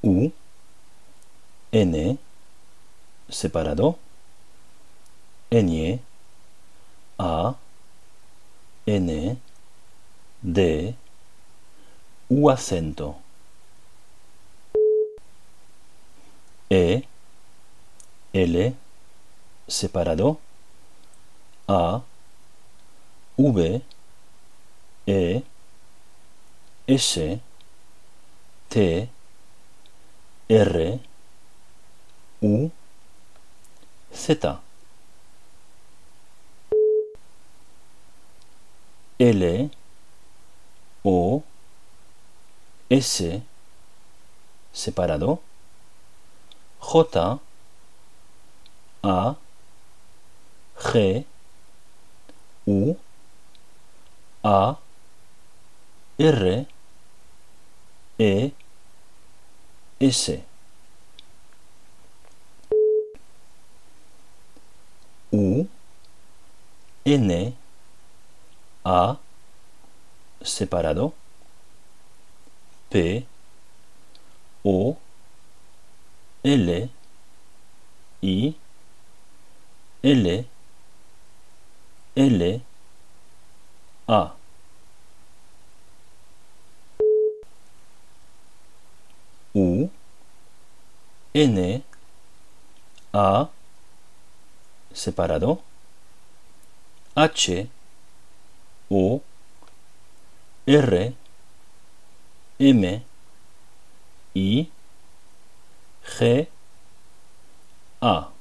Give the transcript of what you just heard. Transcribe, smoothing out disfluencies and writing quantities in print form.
U, N, separado, ñ, A, N, D, U acento, E, L, separado, A, V, E, S, T, R, U, Z, L, O, S, separado, J, A, G, U, A, R, E, S, U, N, A, separado, P, O, L, I, L, L, A, U, N, A, separado, H, O, R, M, I, G, A.